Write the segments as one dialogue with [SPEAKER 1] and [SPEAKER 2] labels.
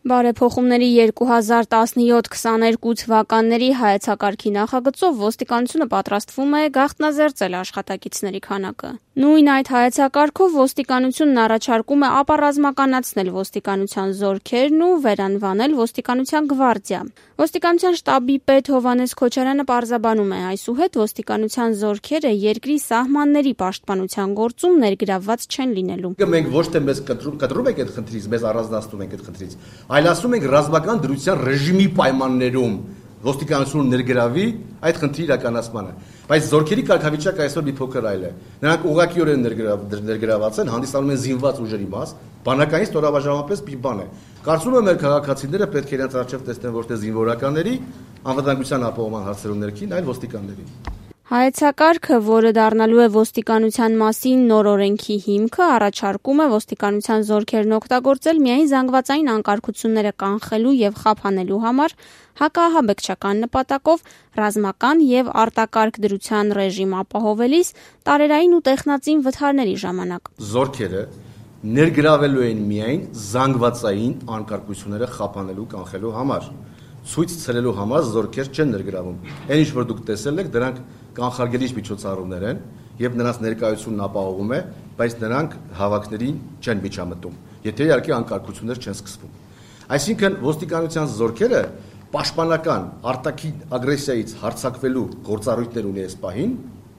[SPEAKER 1] Բարեփոխումների 2017-22 թվականների հայեցակարգի նախագծով ոստիկանությունը պատրաստվում է գաղտնազերծել աշխատակիցների քանակը։ Նույն այդ հայեցակարգով ոստիկանությունն առաջարկում է ապառազմականացնել ոստիկանության զորքերն ու վերանվանել ոստիկանության գվարդիա։ Ոստիկանության շտաբի պետ Հովհաննես Քոչարյանը պարզաբանում է, այսուհետ ոստիկանության զորքերը երկրի սահմանների պաշտպանության գործում ներգրավված չեն լինելու։
[SPEAKER 2] Մենք ոչ թե մեզ կտրում ենք այդ խնդրից, մեզ առանձնացնում ենք այդ խնդրից, այլ ասում ենք ռազմական դրության ռեժիմի պայմաններում ոստիկանությունը ներգրավի այդ խնդրի իրականացմանը։ Բայց զորքերի կարգավիճակը այսօր մի փոքր այլ է։ Նրանք ուղղակիորեն ներգրաված են, հանդիսանում են զինված ուժերի մաս, բանակային ստորաբաժանումպես մի բան է։ Կարծում եմ մեր քաղաքացիները պետք է իրենց առջև տեսնեն ոչ թե զինվորականների, անվտանգության ապահովման հարցերում ներքին, այլ ոստիկանների։
[SPEAKER 1] Հայեցակարգը, որը դառնալու է ոստիկանության մասին նոր օրենքի հիմքը, առաջարկում է ոստիկանության զորքերն օգտագործել միայն զանգվածային անկարգությունները կանխելու եւ խափանելու համար, հակաահաբեկչական նպատակով ռազմական եւ արտակարգ դրության ռեժիմ ապահովելիս տարերային ու տեխնածին վթարների ժամանակ։
[SPEAKER 2] Զորքերը ներգրավելու են միայն զանգվածային անկարգությունները խափանելու կանխելու համար։ Ցույց ցրելու համար զորքեր չեն ներգրավում։ Այն ինչ որ դուք տեսել եք, դրանք կանխարգելիչ միջոցառումներ են եւ նրանց ներկայությունն ապահովում է, բայց նրանք հավաքներին չեն միջամտում, եթե իհարկե անկարգություններ չեն սկսվում։ Այսինքն ոստիկանության զորքերը պաշտպանական արտաքին ագրեսիայից հարձակվելու գործառույթներ ունի այս պահին,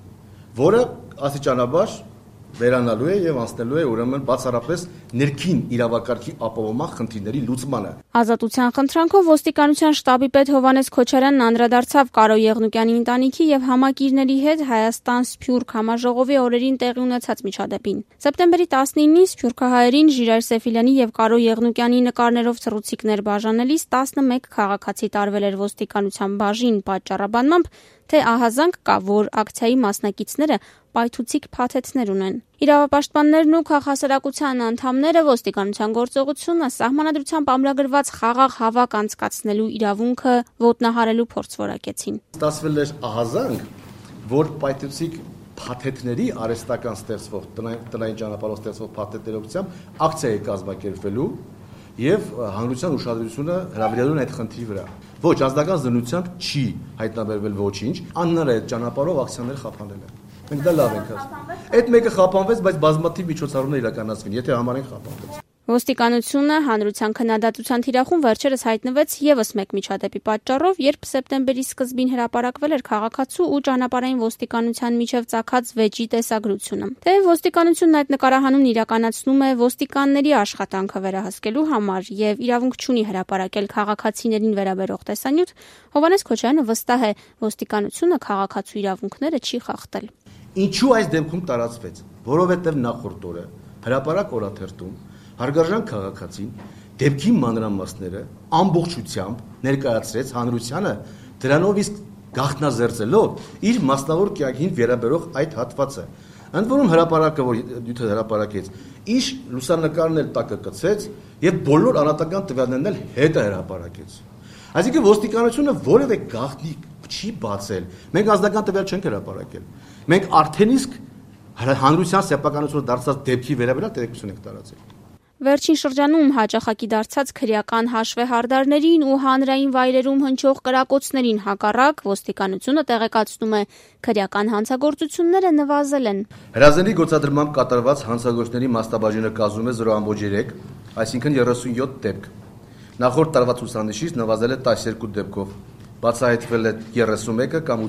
[SPEAKER 2] որը աստիճանաբար վերանալու է եւ անցնելու է ուրեմն բացառապես ներքին իրավակարգի ապահովման խնդիրների լուծմանը։
[SPEAKER 1] Ազատության խնդրանքով ոստիկանության շտաբի պետ Հովհաննես Քոչարյանն անդրադարձավ Կարո Եղնուկյանի ընտանիքի եւ համակիրների հետ Հայաստան-Սփյուռք համաժողովի օրերին տեղի ունեցած միջադեպին։ Սեպտեմբերի 19-ին սփյուռքահայերին Ժիրայր Սեֆիլյանի եւ Կարո Եղնուկյանի նկարներով ցռուցիկներ բաժանելիս 11 քաղաքացի տարվել էր ոստիկանության բաժին պատճառաբանմամբ, թե ահազանգ կա, որ ակցիայի մասնակիցները պայթուցիկ փաթեթներ ունեն։ Իրավապաշտպաններն ու քաղաքասարակության անդամները ոստիկանության գործողությունը սահմանադրությամբ ամրագրված խաղաղ հավաք անցկացնելու իրավունքը ոտնահարելու փորձ որակեցին։
[SPEAKER 2] Ստացվել էր ահազանգ, որ պայթուցիկ փաթեթների արհեստական ստեղծվող տնային ճանապարհով ստեղծվող փաթեթների օգնությամբ ակցիա է կազմակերպվելու եւ հանրության ուշադրությունը հրավիրելու այդ խնդրի վրա։ Ոչ, ազգական զննությամբ չի հայտնաբերվել ոչինչ, անհնար է այդ ճանապարհով ակցիաներ խափանելը։ Մենք դա լավ ենք ասում։ Այդ մեկը խափանվեց, բայց բազմաթիվ միջոցառումներ իրականացվին, եթե համարենք խափանվեց։
[SPEAKER 1] Ոստիկանությունը հանրության քննադատության թիրախում վերջերս հայտնվեց եւս մեկ միջադեպի պատճառով, երբ սեպտեմբերի սկզբին հրապարակվել էր քաղաքացու ու ճանապարհային ոստիկանության միջև ծագած վեճի տեսագրությունը։ Թեև ոստիկանությունն այդ նկարահանումն իրականացնում է ոստիկանների աշխատանքը վերահսկելու համար եւ իրավունք չունի հրապարակել քաղաքացիներին վերաբերող տեսանյութ, Հովհաննես Քոչարյանը վստահ է, ոստիկանությունը քաղաքացու իրավունքները չի խախտել։
[SPEAKER 2] Ինչու այս դեպքում տարածվեց, որովհետեւ նախորդ օրը հրապարակ օրաթերթում հարգարժան քաղաքացին դեպքի մանրամասները ամբողջությամբ ներկայացրեց հանրությանը, դրանով իսկ գաղտնազերծելով իր մասնավոր կյանքին վերաբերող այդ հատվածը։ Ընդ որում հրապարակը, որ դյութը հրապարակեց, իր լուսանկարն էլ տակը կցեց եւ բոլոր անհատական տվյալներն էլ հետը հրապարակեց։ Այսինքն ոստիկանությունը որևէ գաղտնի չի բացել։ Մենք ազգական տվյալ չենք հրապարակել։ Մենք արդեն իսկ հանրության սեփականությունը դարձած դեպքի վերաբերյալ տեղեկություն ենք տարածել։
[SPEAKER 1] Վերջին շրջանում հաճախակի դարձած քրեական հաշվեհարդարներին ու հանրային վայրերում հնչող կրակոցներին հակառակ ոստիկանությունը տեղեկացնում է, քրեական հանցագործությունները նվազել են։
[SPEAKER 2] Հրազենի գործադրմամբ կատարված հանցագործների մասնաբաժինը կազմում է 0.3, այսինքն 37 դեպք։ Նախորդ տարվա ցուցանիշից նվազել է 12 դեպքով, բացահայտվել է 31-ը կամ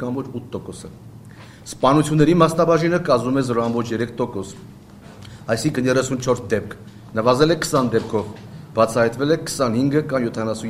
[SPEAKER 2] 83.8%։ Սպանությունների մասնաբաժինը կազմում է 0.3%, այսինքն 34 դեպք, նվազել է 20 դեպքով, բացահայտվել է 25 կամ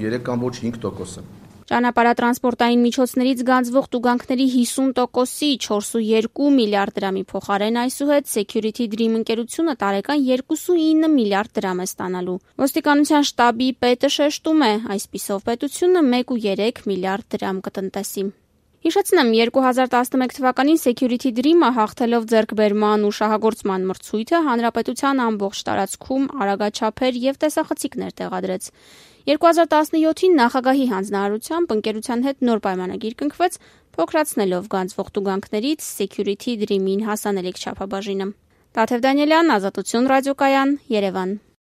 [SPEAKER 2] 73.5%։
[SPEAKER 1] Ճանապարհատրանսպորտային միջոցներից գանձվող տուգանքների 50%-ի 4.2 միլիարդ դրամի փոխարեն այսուհետ Security Dream ընկերությունը տարեկան 2.9 միլիարդ դրամ է ստանալու։ Ոստիկանության շտաբի պետը շեշտում է, այսպիսով պետությունը 1.3 միլիարդ դրամ կտնտեսի։ Հիշեցնեմ, 2011 թվականին Security Dream-ը հաղթելով ձեռքբերման ու շահագործման մրցույթը հանրապետության ամբողջ տարածքում արագաչափեր եւ տեսախցիկներ տեղադրեց։ 2017-ին նախագահի հանձնարարությամբ ընկերության հետ նոր պայմանագիր կնքվեց, փոքրացնելով գանձվող տուգանքներից Security Dream-ին հասանելիք չափաբաժինը։ Տաթև Դանիելյան, Ազատություն ռադիոկայան, Երևան։